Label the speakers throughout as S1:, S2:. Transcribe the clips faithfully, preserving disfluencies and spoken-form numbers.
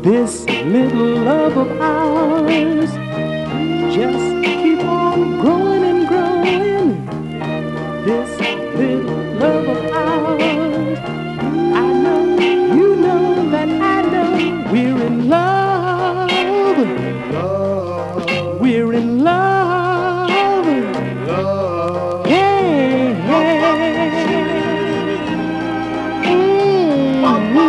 S1: This little love of ours just keep on growing and growing. This little love of ours, I know, you know that I know we're in love.
S2: Love,
S1: We're in love.
S2: love.
S1: Hey, hey. Mm.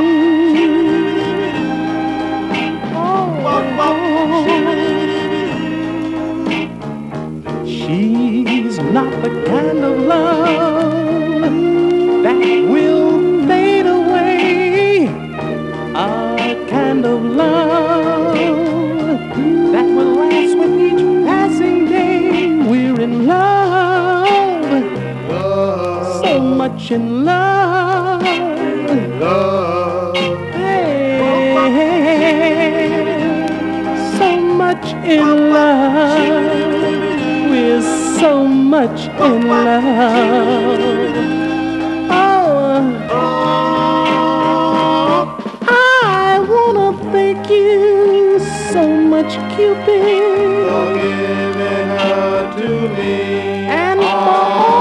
S1: She's not the kind of love that will fade away, a kind of love that will last with each passing day. We're in love,
S2: Love,
S1: so much in love.
S2: love,
S1: Hey, so much in love. We're so much in love. Oh, I wanna thank you so much, Cupid,
S2: for giving her to me.
S1: and for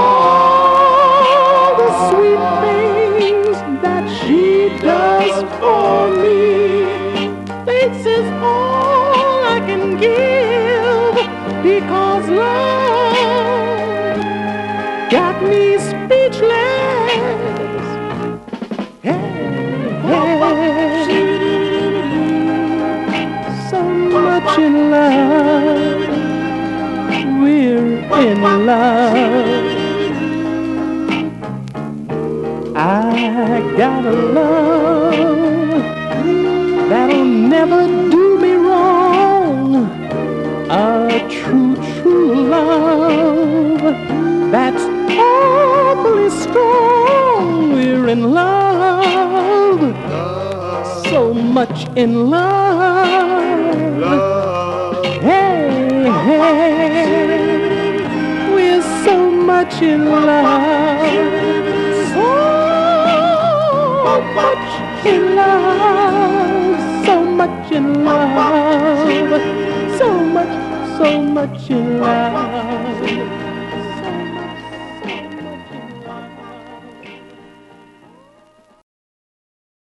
S1: all the sweet things that she does for me. This is all I can give, because love got me speechless. Hey, hey. So much in love, we're in love. I got a love that'll never do me wrong, a true, true love that's awfully strong. We're in love, so much in love.
S2: Love,
S1: Hey, hey, we're so much in love, so much in love, so much in love, so much, so much in love.